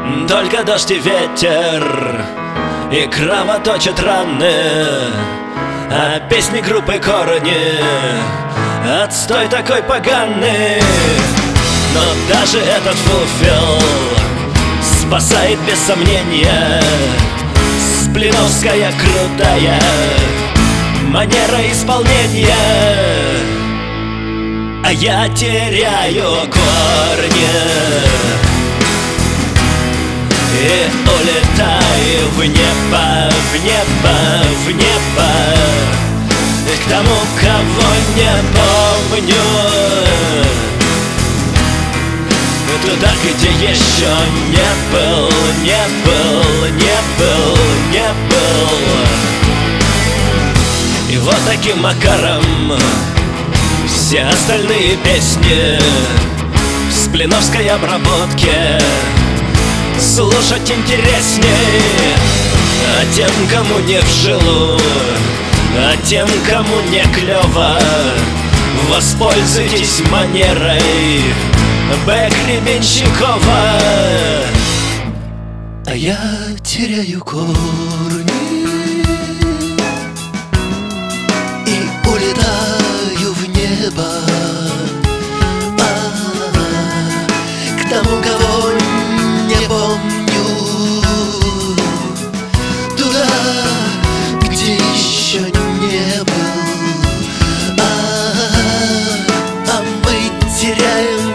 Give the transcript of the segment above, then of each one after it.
Только дождь и ветер, и кровоточат раны, а песни группы Корни отстой такой поганый. Но даже этот фуфел спасает без сомнения сплиновская крутая манера исполнения. А я теряю корни и улетаю в небо, в небо, в небо, к тому, кого не помню, туда, где еще не был, не был, не был, не был. И вот таким макаром все остальные песни в сплиновской обработке слушать интересней. А тем, кому не вжилу, а тем, кому не клево, воспользуйтесь манерой Б. Гребенщикова. А я теряю корни и улетаю в небо, к тому, кого не помню, туда, где еще не был. А мы теряем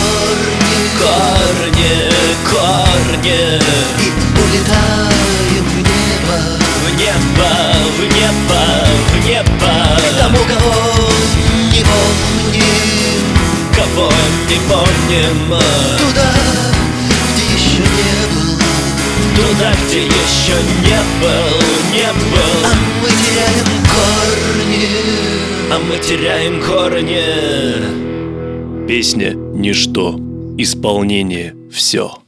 корни, корни, и улетаем в небо, в небо, в небо, в небо, к тому, кого не помним, кого не помним, туда, где еще не был, туда, где еще не был, не был. А мы теряем корни, а мы теряем корни. Песня — ничто, исполнение — все.